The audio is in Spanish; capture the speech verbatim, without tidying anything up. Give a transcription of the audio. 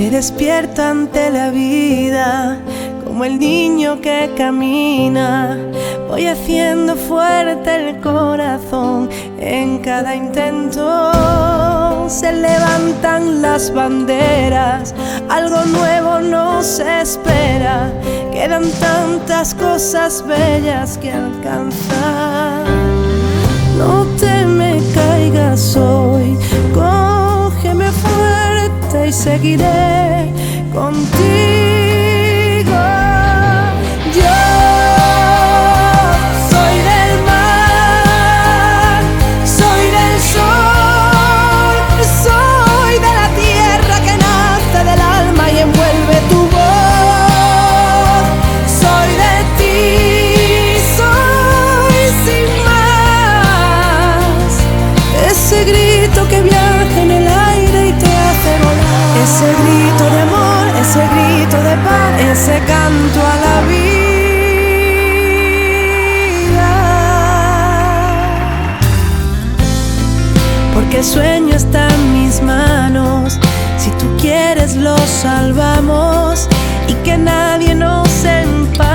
Me despierto ante la vida como el niño que camina. Voy haciendo fuerte el corazón en cada intento. Se levantan las banderas, algo nuevo nos espera. Quedan tantas cosas bellas que alcanzar. No te me caigas hoy, cógeme fuerte y seguiré contigo. Yo soy del mar, soy del sol, soy de la tierra que nace del alma y envuelve tu voz. Soy de ti, soy sin más, ese grito que viaja en el aire y te hace volar. Ese grito de amor, ese grito de paz, ese canto a la vida. Porque el sueño está en mis manos, si tú quieres lo salvamos y que nadie nos empape.